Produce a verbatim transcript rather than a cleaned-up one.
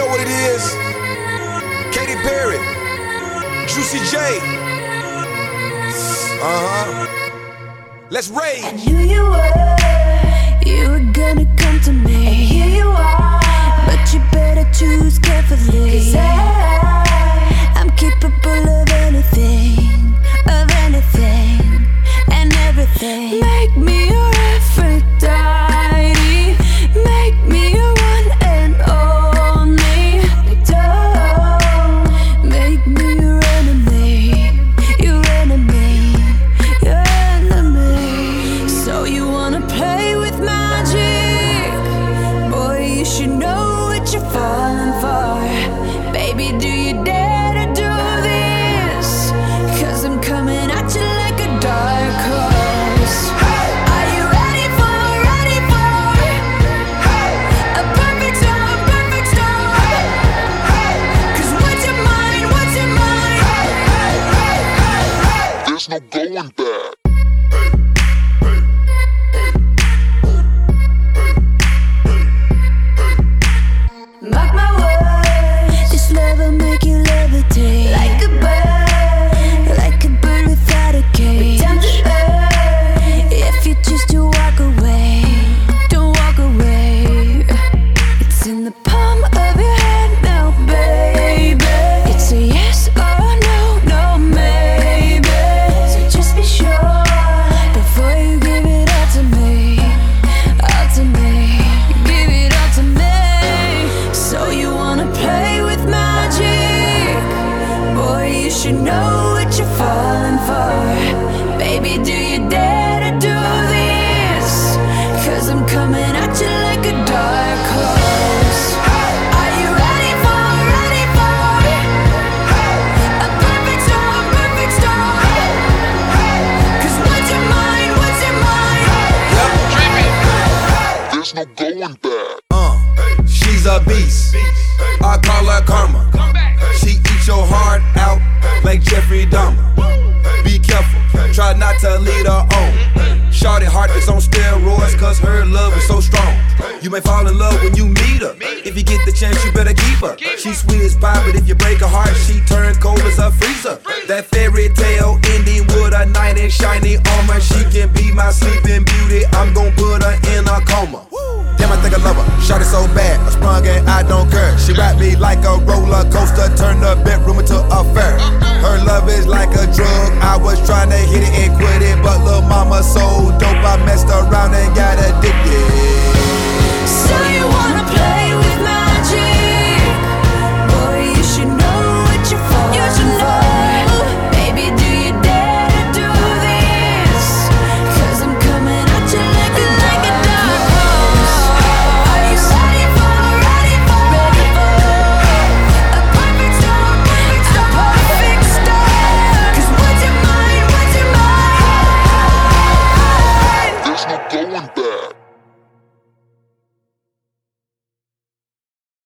what it is? Katy Perry, Juicy J. Uh-huh. Let's rage. I knew you were, you were gonna come to me. And here you are, but you better choose carefully. 'Cause I, I'm capable of anything, of anything, and everything. Make me your Aphrodite, make me your one and only. But don't make me your enemy, your enemy, your enemy. So you wanna play with magic? Boy, you should know what you're falling for. Baby, do you dare to do this? 'Cause I'm coming at you like a dark horse. Are you ready for, ready for a perfect storm, perfect storm? 'Cause what's your mind, what's your mind? There's no going back. Mark my words, this love will make you levitate like a bird, like a bird without a cage. Down to earth, if you choose to walk away, don't walk away. It's in the palm of your hand now, baby. It's a yes or no, no maybe. So just be sure before you give it all to me, all to me, give it all to me. So you wanna play with magic? Boy, you should know what you're falling for. Baby, do you dare to do this? 'Cause I'm coming at you like a dark horse. Are you ready for, ready for a perfect storm, perfect storm? 'Cause what's your mind, what's your mind? There's no going back. Uh, she's a beast. I call her karma. She eats your heart out like Jeffrey Dahmer. Be careful, try not to lead her on. Shorty heart is on steroids, 'cause her love is so strong. You may fall in love when you meet her. If you get the chance, you better keep her. She's sweet as pie, but if you break her heart, she turn cold as a freezer. That fairy tale ending with a knight in shiny armor. She can be my sleeping beauty, I'm gon' put her in a coma. Damn, I think I love her, shot it so bad, I sprung and I don't care. She wrapped me like a roller coaster, turned the bedroom into a fair. Her love is like a drug, I was trying to hit it and quit it, but lil' mama so dope